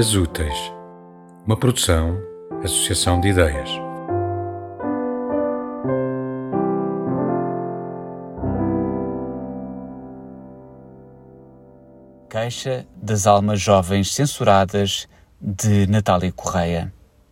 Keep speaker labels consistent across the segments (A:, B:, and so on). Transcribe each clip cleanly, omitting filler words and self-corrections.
A: Ideias Úteis, uma produção, associação de ideias.
B: Queixa das Almas Jovens Censuradas, de Natália Correia.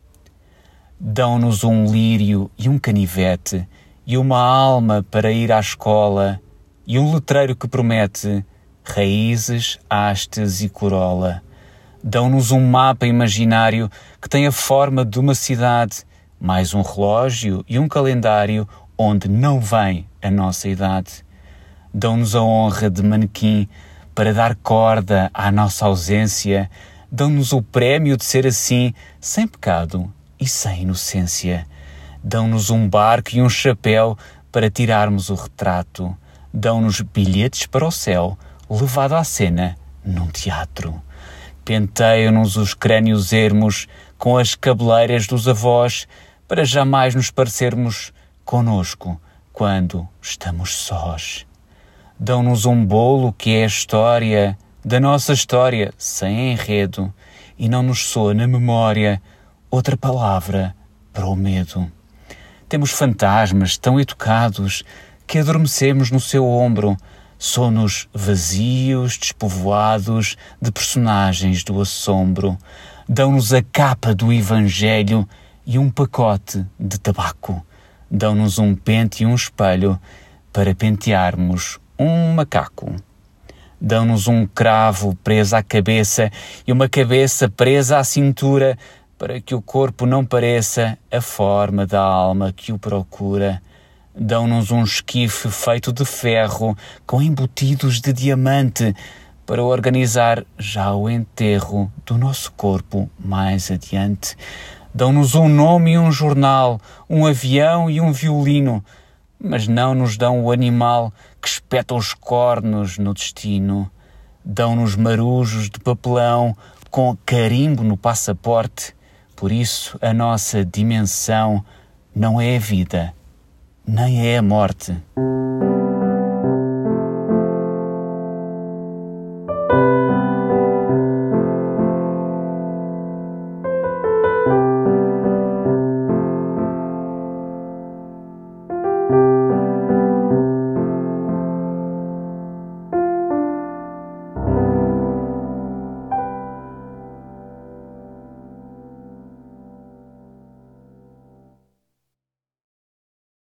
B: Dão-nos um lírio e um canivete, e uma alma para ir à escola, e um letreiro que promete raízes, hastes e corola. Dão-nos um mapa imaginário que tem a forma de uma cidade, mais um relógio e um calendário onde não vem a nossa idade. Dão-nos a honra de manequim para dar corda à nossa ausência. Dão-nos o prémio de ser assim, sem pecado e sem inocência. Dão-nos um barco e um chapéu para tirarmos o retrato. Dão-nos bilhetes para o céu, levado à cena num teatro. Penteiam-nos os crânios ermos com as cabeleiras dos avós, para jamais nos parecermos conosco quando estamos sós. Dão-nos um bolo que é a história da nossa história, sem enredo, e não nos soa na memória outra palavra para o medo. Temos fantasmas tão educados que adormecemos no seu ombro, sonos vazios, despovoados de personagens do assombro. Dão-nos a capa do Evangelho e um pacote de tabaco. Dão-nos um pente e um espelho para pentearmos um macaco. Dão-nos um cravo preso à cabeça e uma cabeça presa à cintura, para que o corpo não pareça a forma da alma que o procura. Dão-nos um esquife feito de ferro com embutidos de diamante, para organizar já o enterro do nosso corpo mais adiante. Dão-nos um nome e um jornal, um avião e um violino, mas não nos dão o animal que espeta os cornos no destino. Dão-nos marujos de papelão com carimbo no passaporte. Por isso a nossa dimensão não é a vida, nem é a morte.